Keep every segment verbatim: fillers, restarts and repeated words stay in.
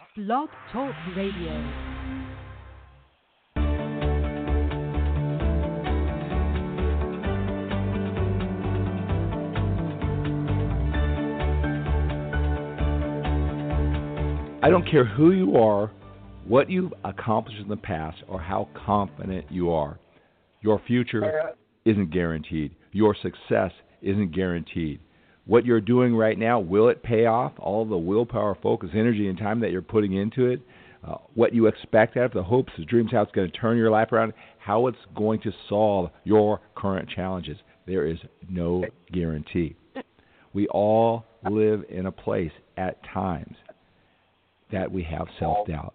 Blog Talk Radio. I don't care who you are, what you've accomplished in the past, or how confident you are. Your future isn't guaranteed. Your success isn't guaranteed. What you're doing right now, will it pay off? All the willpower, focus, energy, and time that you're putting into it, uh, what you expect out of the hopes, the dreams, how it's going to turn your life around, how it's going to solve your current challenges. There is no guarantee. We all live in a place at times that we have self-doubt.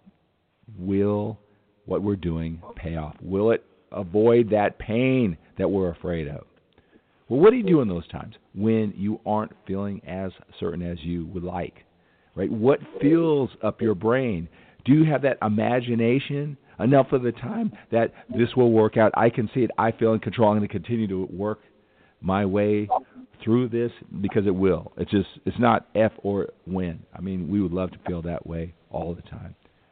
Will what we're doing pay off? Will it avoid that pain that we're afraid of? Well, what do you do in those times when you aren't feeling as certain as you would like? Right? What fills up your brain? Do you have that imagination enough of the time that this will work out? I can see it. I feel in control. I'm going to continue to work my way through this because it will. It's just, it's not if or when. I mean, we would love to feel that way all the time.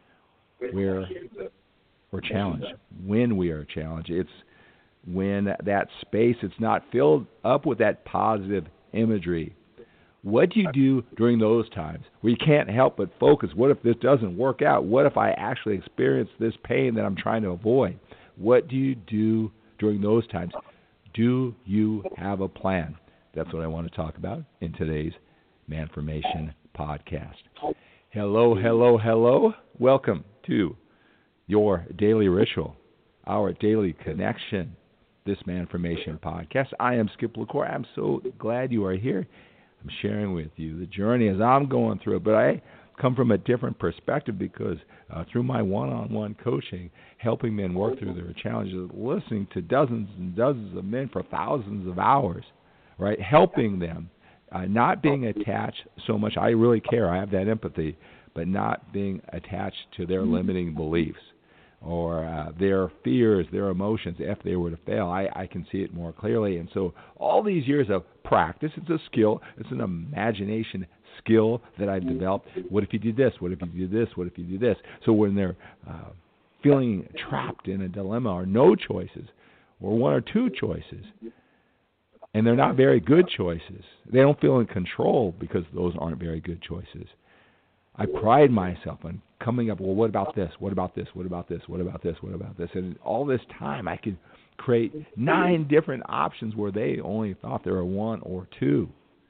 Where we're challenged. When we are challenged. It's when that space, it's not filled up with that positive imagery. What do you do during those times where you can't help but focus? What if this doesn't work out? What if I actually experience this pain that I'm trying to avoid? What do you do during those times? Do you have a plan? That's what I want to talk about in today's Manformation podcast. Hello, hello, hello. Welcome to your daily ritual, our daily connection, this Manformation podcast. I am Skip LaCour. I'm so glad you are here. I'm sharing with you the journey as I'm going through it, but I come from a different perspective because uh, through my one-on-one coaching, helping men work through their challenges, listening to dozens and dozens of men for thousands of hours, right, helping them, uh, not being attached so much. I really care. I have that empathy, but not being attached to their limiting beliefs or uh, their fears, their emotions. If they were to fail, I, I can see it more clearly. And so all these years of practice, it's a skill, it's an imagination skill that I've developed. What if you do this? What if you do this? What if you do this? So when they're uh, feeling trapped in a dilemma or no choices or one or two choices, and they're not very good choices, they don't feel in control because those aren't very good choices. I pride myself on coming up, well, what about this? What about this? What about this? What about this? What about this? And all this time I could create nine different options where they only thought there were one or two.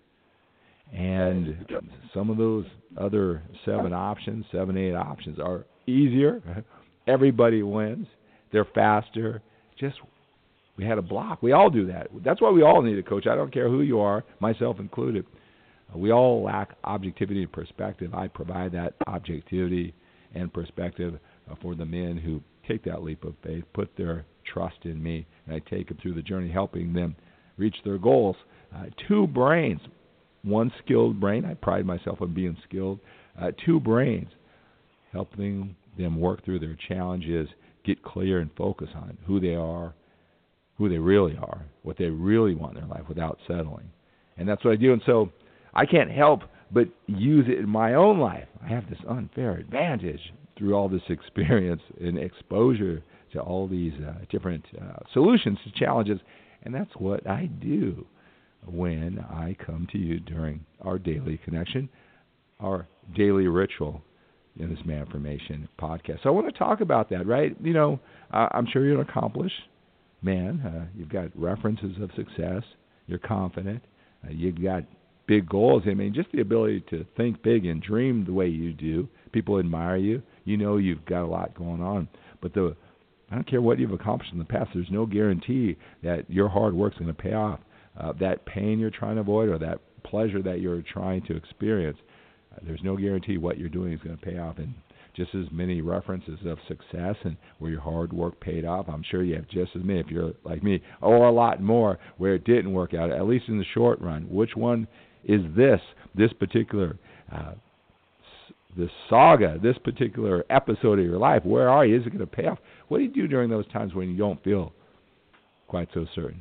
And some of those other seven options, seven, eight options are easier. Everybody wins. They're faster. Just we had a block. We all do that. That's why we all need a coach. I don't care who you are, myself included. We all lack objectivity and perspective. I provide that objectivity and perspective for the men who take that leap of faith, put their trust in me, and I take them through the journey, helping them reach their goals. Uh, two brains, one skilled brain. I pride myself on being skilled. Uh, two brains, helping them work through their challenges, get clear and focus on who they are, who they really are, what they really want in their life without settling. And that's what I do. And so I can't help but use it in my own life. I have this unfair advantage through all this experience and exposure to all these uh, different uh, solutions to challenges, and that's what I do when I come to you during our daily connection, our daily ritual in this Manformation podcast. So I want to talk about that, right? You know, uh, I'm sure you're an accomplished man. Uh, you've got references of success. You're confident. Uh, you've got big goals. I mean, just the ability to think big and dream the way you do. People admire you. You know you've got a lot going on. But the I don't care what you've accomplished in the past. There's no guarantee that your hard work's going to pay off. Uh, that pain you're trying to avoid or that pleasure that you're trying to experience, uh, there's no guarantee what you're doing is going to pay off. And just as many references of success and where your hard work paid off, I'm sure you have just as many if you're like me, or a lot more where it didn't work out, at least in the short run. Which one is this, this particular uh, this saga, this particular episode of your life? Where are you? Is it going to pay off? What do you do during those times when you don't feel quite so certain?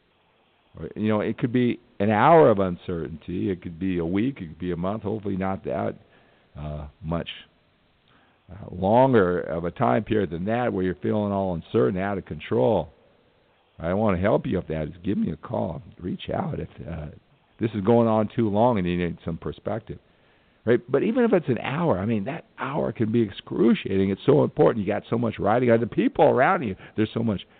Or, you know, it could be an hour of uncertainty. It could be a week. It could be a month. Hopefully not that uh, much uh, longer of a time period than that where you're feeling all uncertain, out of control, I want to help you with that. Just give me a call. Reach out if uh, this is going on too long and you need some perspective. Right? But even if it's an hour, I mean, that hour can be excruciating. It's so important. You got so much writing on the people around you. There's so much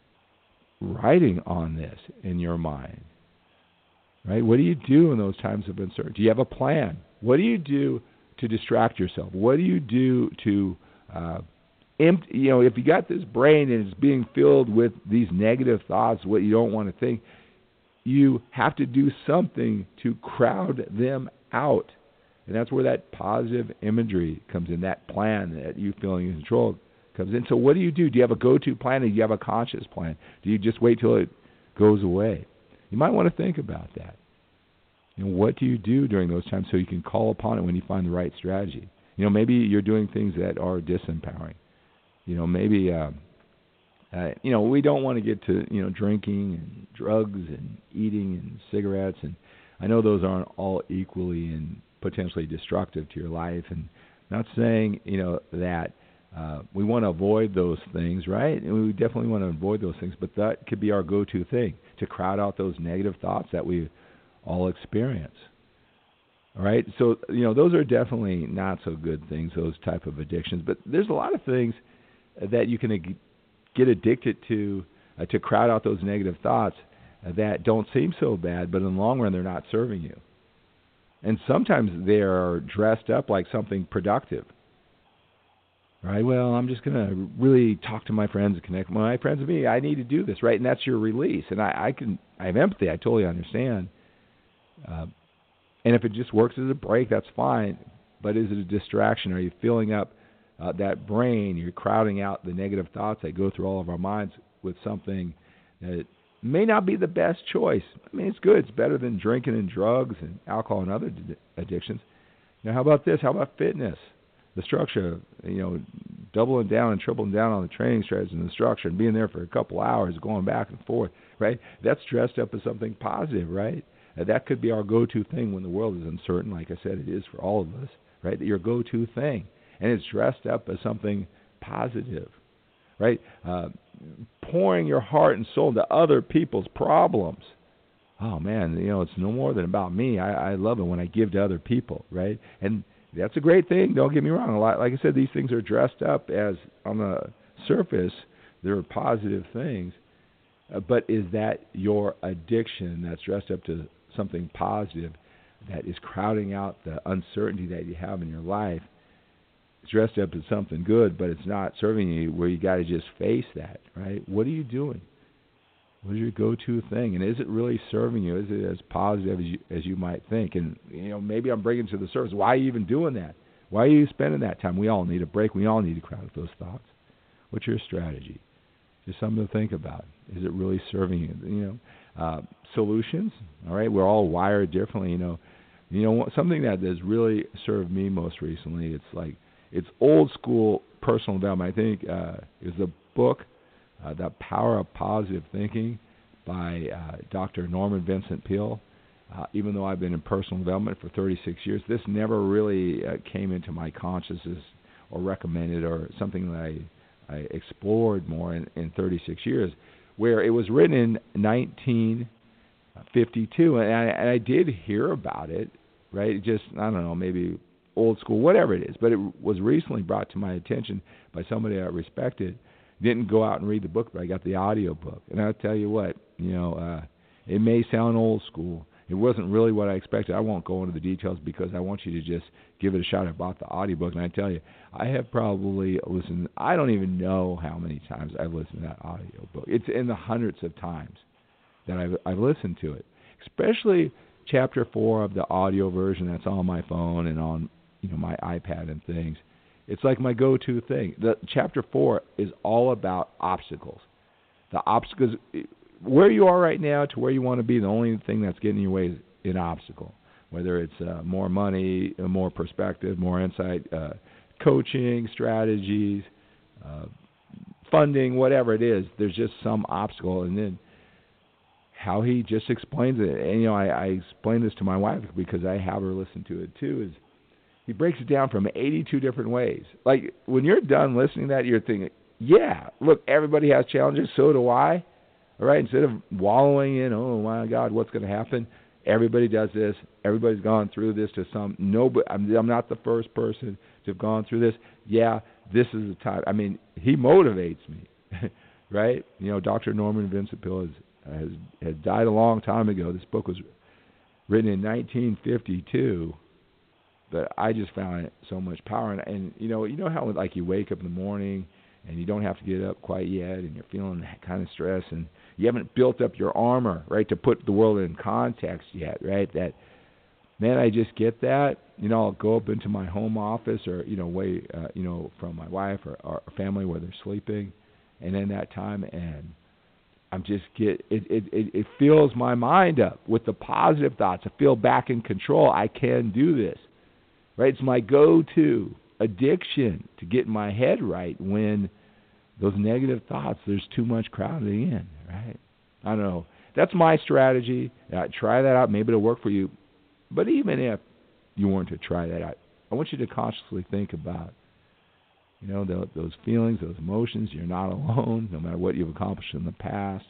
writing on this in your mind. Right? What do you do in those times of uncertainty? Do you have a plan? What do you do to distract yourself? What do you do to, uh, empty, you know, if you got this brain and it's being filled with these negative thoughts, what you don't want to think, you have to do something to crowd them out. And that's where that positive imagery comes in, that plan that you feeling in control comes in. So what do you do? Do you have a go-to plan or do you have a conscious plan? Do you just wait till it goes away? You might want to think about that. And what do you do during those times so you can call upon it when you find the right strategy? You know, maybe you're doing things that are disempowering. You know, maybe, uh, uh, you know, we don't want to get to, you know, drinking and drugs and eating and cigarettes. And I know those aren't all equally and potentially destructive to your life. And not saying, you know, that uh, we want to avoid those things, right? And we definitely want to avoid those things, but that could be our go-to thing, to crowd out those negative thoughts that we all experience. All right? So, you know, those are definitely not so good things, those type of addictions. But there's a lot of things that you can get addicted to uh, to crowd out those negative thoughts uh, that don't seem so bad, but in the long run, they're not serving you. And sometimes they are dressed up like something productive. Right? Well, I'm just going to really talk to my friends and connect with my friends with me. I need to do this, right? And that's your release. And I, I can, I have empathy. I totally understand. Uh, and if it just works as a break, that's fine. But is it a distraction? Are you filling up uh, that brain? You're crowding out the negative thoughts that go through all of our minds with something that may not be the best choice. I mean, it's good. It's better than drinking and drugs and alcohol and other d- addictions. Now, how about this? How about fitness? The structure, you know, doubling down and tripling down on the training strategies and the structure and being there for a couple hours, going back and forth, right? That's dressed up as something positive, right? Uh, that could be our go-to thing when the world is uncertain. Like I said, it is for all of us, right? Your go-to thing. And it's dressed up as something positive, right? Uh, pouring your heart and soul into other people's problems. Oh, man, you know, it's no more than about me. I, I love it when I give to other people, right? And that's a great thing. Don't get me wrong. A lot, like I said, these things are dressed up as, on the surface, they're positive things. Uh, but is that your addiction that's dressed up to something positive that is crowding out the uncertainty that you have in your life? It's dressed up as something good, but it's not serving you, where you got to just face that, right? What are you doing? What is your go-to thing? And is it really serving you? Is it as positive as you, as you might think? And, you know, maybe I'm bringing to the surface, why are you even doing that? Why are you spending that time? We all need a break. We all need to crowd out those thoughts. What's your strategy? Just something to think about. Is it really serving you? You know, uh, solutions, all right? We're all wired differently, you know. You know, something that has really served me most recently, it's like, it's old school personal development. I think uh, it was a book, uh, The Power of Positive Thinking by uh, Doctor Norman Vincent Peale. Uh, even though I've been in personal development for thirty-six years, this never really uh, came into my consciousness or recommended or something that I, I explored more in, in thirty-six years, where it was written in nineteen fifty-two, and I, and I did hear about it, right? Just, I don't know, maybe old school, whatever it is, but it was recently brought to my attention by somebody I respected. Didn't go out and read the book, but I got the audio book. And I'll tell you what, you know, uh, it may sound old school. It wasn't really what I expected. I won't go into the details because I want you to just give it a shot. I bought the audiobook, and I tell you, I have probably listened, I don't even know how many times I've listened to that audiobook. It's in the hundreds of times that I've, I've listened to it, especially chapter four of the audio version that's on my phone and on, you know, my iPad and things. It's like my go-to thing. The chapter four is all about obstacles. The obstacles, where you are right now to where you want to be, the only thing that's getting in your way is an obstacle. Whether it's uh, more money, uh, more perspective, more insight, uh, coaching, strategies, uh, funding, whatever it is, there's just some obstacle. And then how he just explains it, and you know, I, I explain this to my wife because I have her listen to it too, is He breaks it down from eighty-two different ways. Like, when you're done listening to that, you're thinking, yeah, look, everybody has challenges, so do I. All right, instead of wallowing in, oh, my God, what's going to happen? Everybody does this. Everybody's gone through this to some. Nobody, I'm, I'm not the first person to have gone through this. Yeah, this is the time. I mean, he motivates me, right? You know, Doctor Norman Vincent Peale has, has, has died a long time ago. This book was written in nineteen fifty-two, but I just found it so much power. And, and you know, you know how like you wake up in the morning and you don't have to get up quite yet, and you're feeling kind of stressed, and you haven't built up your armor, right, to put the world in context yet, right? That, man, I just get that. You know, I'll go up into my home office or, you know, away, uh, you know, from my wife or, or family where they're sleeping, and in that time, and I'm just get it, it, it, it fills my mind up with the positive thoughts. I feel back in control. I can do this, right? It's my go-to addiction to get my head right when those negative thoughts, there's too much crowding in, right? I don't know. That's my strategy. Uh, try that out. Maybe it'll work for you. But even if you weren't to try that out, I want you to consciously think about, you know, the, those feelings, those emotions. You're not alone, no matter what you've accomplished in the past,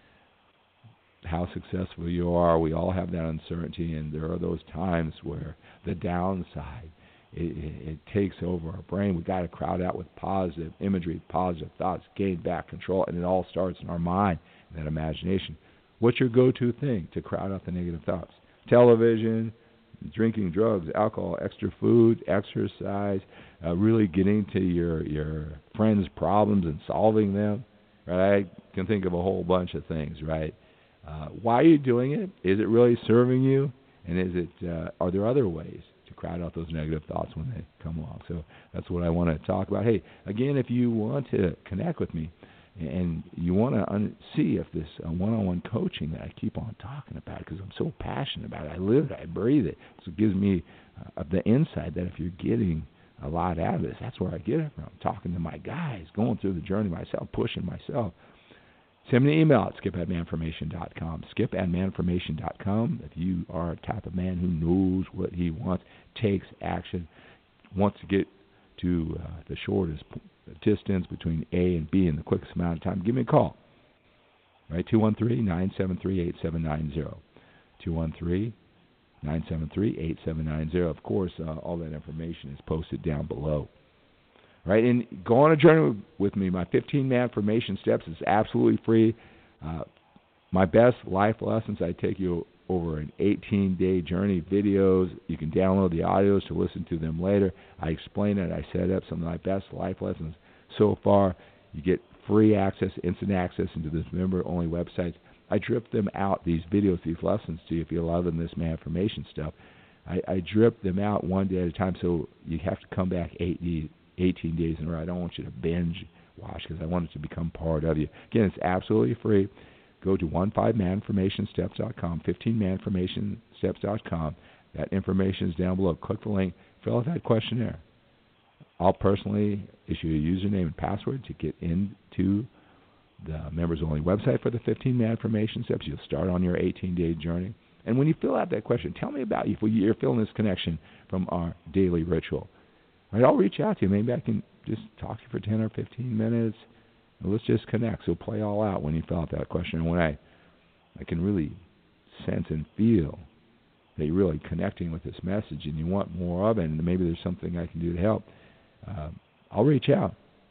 how successful you are. We all have that uncertainty, and there are those times where the downside, It, it, it takes over our brain. We've got to crowd out with positive imagery, positive thoughts, gain back control, and it all starts in our mind, that imagination. What's your go-to thing to crowd out the negative thoughts? Television, drinking, drugs, alcohol, extra food, exercise, uh, really getting to your, your friends' problems and solving them, right? I can think of a whole bunch of things, right? Uh, why are you doing it? Is it really serving you? And is it? Uh, are there other ways to crowd out those negative thoughts when they come along? So that's what I want to talk about. Hey, again, if you want to connect with me and you want to un- see if this uh, one-on-one coaching that I keep on talking about, because I'm so passionate about it, I live it, I breathe it, so it gives me uh, the insight that if you're getting a lot out of this, that's where I get it from, talking to my guys, going through the journey myself, pushing myself. Send me an email at skip at manformation dot com, skip at manformation dot com. If you are a type of man who knows what he wants, takes action, wants to get to uh, the shortest distance between A and B in the quickest amount of time, give me a call. Right, two one three, nine seven three, eight seven nine zero. two one three, nine seven three, eight seven nine zero. Of course, uh, all that information is posted down below. Right, and go on a journey with me. My fifteen Man Formation Steps is absolutely free. Uh, my best life lessons, I take you over an eighteen-day journey, videos. You can download the audios to listen to them later. I explain it. I set up some of my best life lessons so far. You get free access, instant access into this member-only website. I drip them out, these videos, these lessons to you if you're loving this Man Formation stuff. I, I drip them out one day at a time, so you have to come back eight days. eighteen days in a row. I don't want you to binge watch because I want it to become part of you. Again, it's absolutely free. Go to fifteen man formation steps dot com, fifteen man formation steps dot com. That information is down below. Click the link. Fill out that questionnaire. I'll personally issue a username and password to get into the members-only website for the fifteen Man Formation Steps. You'll start on your eighteen-day journey. And when you fill out that question, tell me about you. If you're feeling this connection from our daily ritual. Right, I'll reach out to you. Maybe I can just talk to you for ten or fifteen minutes. And let's just connect. So play all out when you fill out that question. And when I, I can really sense and feel that you're really connecting with this message and you want more of it, and maybe there's something I can do to help, uh, I'll reach out.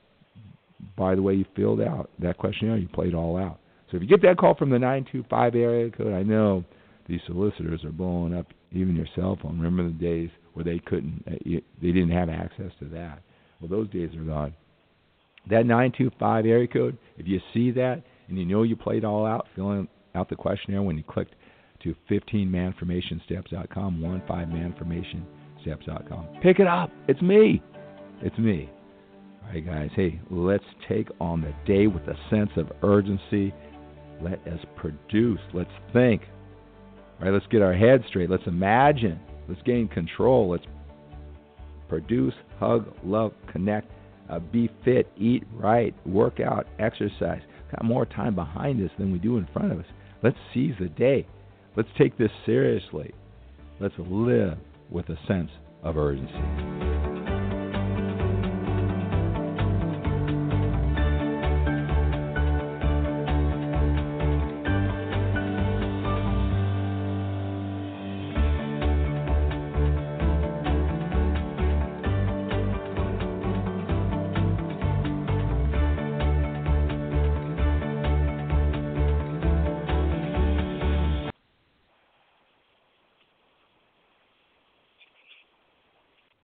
By the way, you filled out that questionnaire, you played all out. So if you get that call from the nine two five area code, I know these solicitors are blowing up even your cell phone. Remember the days where they couldn't, they didn't have access to that. Well, those days are gone. That nine two five area code, if you see that and you know you played all out, filling out the questionnaire when you clicked to fifteen man formation steps dot com, fifteen man formation steps dot com. Pick it up. It's me. It's me. All right, guys. Hey, let's take on the day with a sense of urgency. Let us produce. Let's think. All right, let's get our heads straight. Let's imagine. Let's gain control. Let's produce, hug, love, connect, uh, be fit, eat right, work out, exercise. Got more time behind us than we do in front of us. Let's seize the day. Let's take this seriously. Let's live with a sense of urgency.